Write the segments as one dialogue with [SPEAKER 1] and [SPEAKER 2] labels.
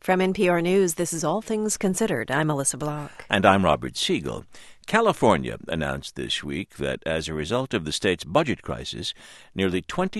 [SPEAKER 1] From NPR News, this is All Things Considered. I'm Melissa Block.
[SPEAKER 2] And I'm Robert Siegel. California announced this week that as a result of the state's budget crisis, nearly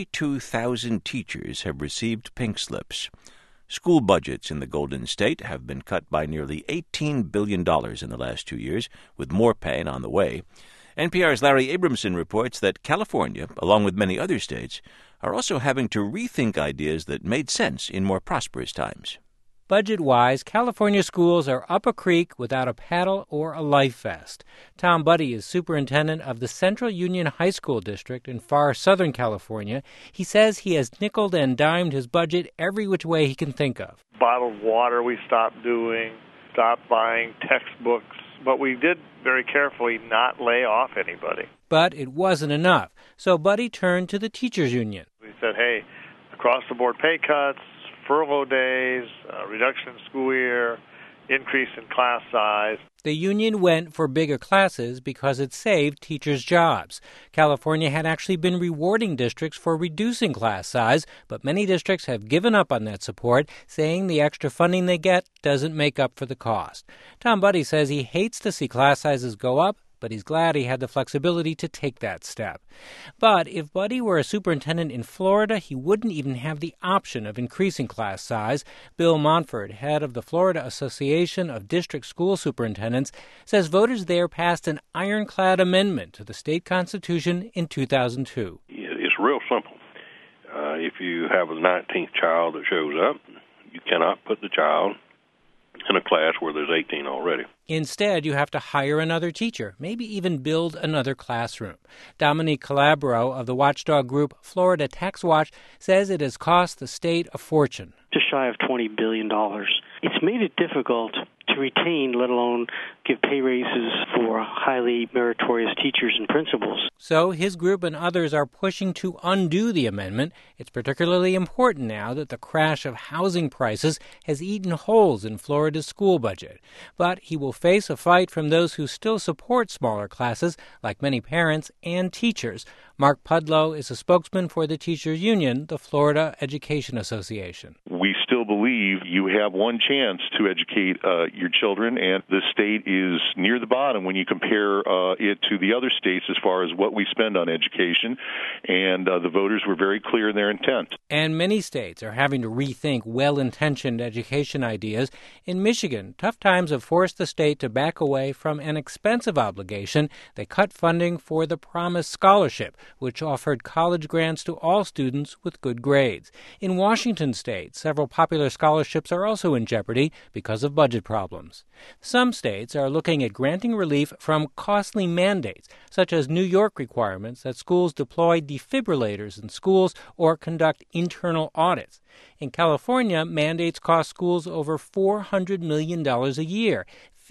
[SPEAKER 2] 22,000 teachers have received pink slips. School budgets in the Golden State have been cut by nearly $18 billion in the last 2 years, with more pain on the way. NPR's Larry Abramson reports that California, along with many other states, are also having to rethink ideas that made sense in more prosperous times.
[SPEAKER 3] Budget-wise, California schools are up a creek without a paddle or a life vest. Tom Budde is superintendent of the Central Union High School District in far southern California. He says he has nickeled and dimed his budget every which way he can think of.
[SPEAKER 4] Bottled water we stopped doing, stopped buying textbooks, but we did very carefully not lay off anybody.
[SPEAKER 3] But it wasn't enough, so Budde turned to the teachers union.
[SPEAKER 4] We said, hey, across-the-board pay cuts, furlough days, reduction in school year, increase in class size.
[SPEAKER 3] The union went for bigger classes because it saved teachers' jobs. California had actually been rewarding districts for reducing class size, but many districts have given up on that support, saying the extra funding they get doesn't make up for the cost. Tom Budde says he hates to see class sizes go up, but he's glad he had the flexibility to take that step. But if Budde were a superintendent in Florida, he wouldn't even have the option of increasing class size. Bill Montford, head of the Florida Association of District School Superintendents, says voters there passed an ironclad amendment to the state constitution in 2002.
[SPEAKER 5] It's real simple. If you have a 19th child that shows up, you cannot put the child in a class where there's 18 already.
[SPEAKER 3] Instead, you have to hire another teacher, maybe even build another classroom. Dominique Calabro of the watchdog group Florida Tax Watch says it has cost the state a fortune.
[SPEAKER 6] Just shy of $20 billion. It's made it difficult to retain, let alone give pay raises for highly meritorious teachers and principals.
[SPEAKER 3] So his group and others are pushing to undo the amendment. It's particularly important now that the crash of housing prices has eaten holes in Florida's school budget. But he will face a fight from those who still support smaller classes, like many parents and teachers. Mark Pudlow is a spokesman for the teachers union, the Florida Education Association.
[SPEAKER 7] We still believe you have one chance to educate your children, and the state is near the bottom when you compare it to the other states as far as what we spend on education, and the voters were very clear in their intent.
[SPEAKER 3] And many states are having to rethink well-intentioned education ideas. In Michigan, tough times have forced the state to back away from an expensive obligation. They cut funding for the Promise Scholarship, which offered college grants to all students with good grades. In Washington state, several popular scholarships are also in jeopardy because of budget problems. Some states are looking at granting relief from costly mandates, such as New York requirements that schools deploy defibrillators in schools or conduct internal audits. In California, mandates cost schools over $400 million a year.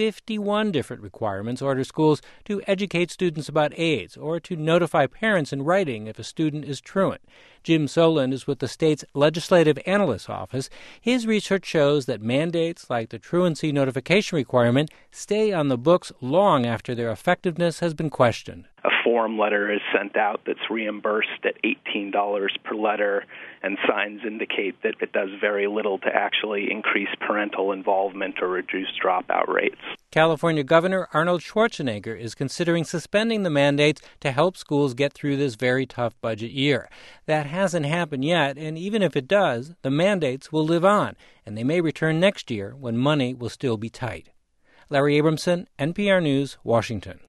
[SPEAKER 3] 51 different requirements order schools to educate students about AIDS or to notify parents in writing if a student is truant. Jim Soland is with the state's Legislative Analyst's Office. His research shows that mandates like the truancy notification requirement stay on the books long after their effectiveness has been questioned.
[SPEAKER 8] A form letter is sent out that's reimbursed at $18 per letter, and signs indicate that it does very little to actually increase parental involvement or reduce dropout rates.
[SPEAKER 3] California Governor Arnold Schwarzenegger is considering suspending the mandates to help schools get through this very tough budget year. That hasn't happened yet, and even if it does, the mandates will live on, and they may return next year when money will still be tight. Larry Abramson, NPR News, Washington.